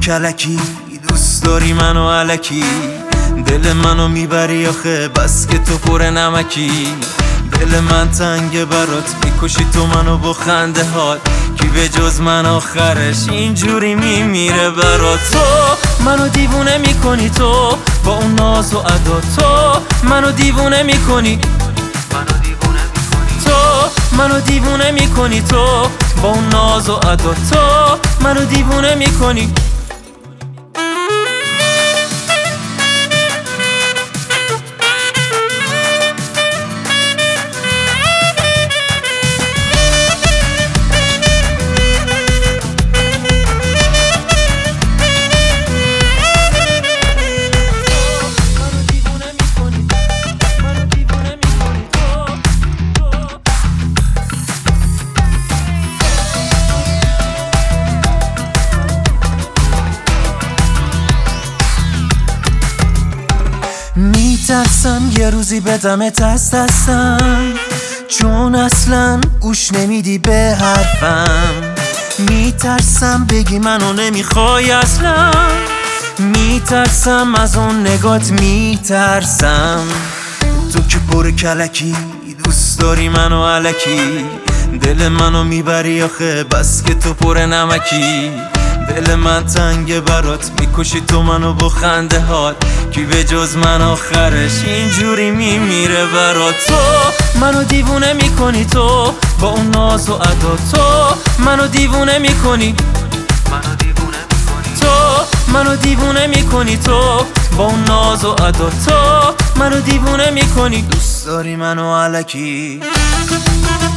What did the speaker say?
کلکی، دوست داری منو الکی، دل منو میبری آخه بس که تو پر نمکی. دل من تنگه برات، میکشی تو منو با خنده هات، کی به جز من آخرش اینجوری میمیره برات. تو منو دیوونه میکنی، تو با اون ناز و ادا، تو منو دیوونه میکنی، تو منو دیوونه میکنی، تو با اون ناز و ادا، تو منو دیوونه میکنی. میترسم یه روزی بدمت از دستم، چون اصلا گوش نمیدی به حرفم. میترسم بگی منو نمیخوای اصلا، میترسم از اون نگات، میترسم. تو که پر کلکی، دوست داری منو الکی، دل منو میبری آخه بس که تو پر نمکی. دل من تنگه برات، میکشی تو منو با خنده هات، کی به جز من آخرش اینجوری میمیره برات. تو منو دیوونه میکنی، تو با اون ناز و ادا، تو منو دیوونه میکنی، تو منو دیوونه میکنی، تو با اون ناز و ادا، تو منو دیوونه میکنی. دوست داری منو الکی.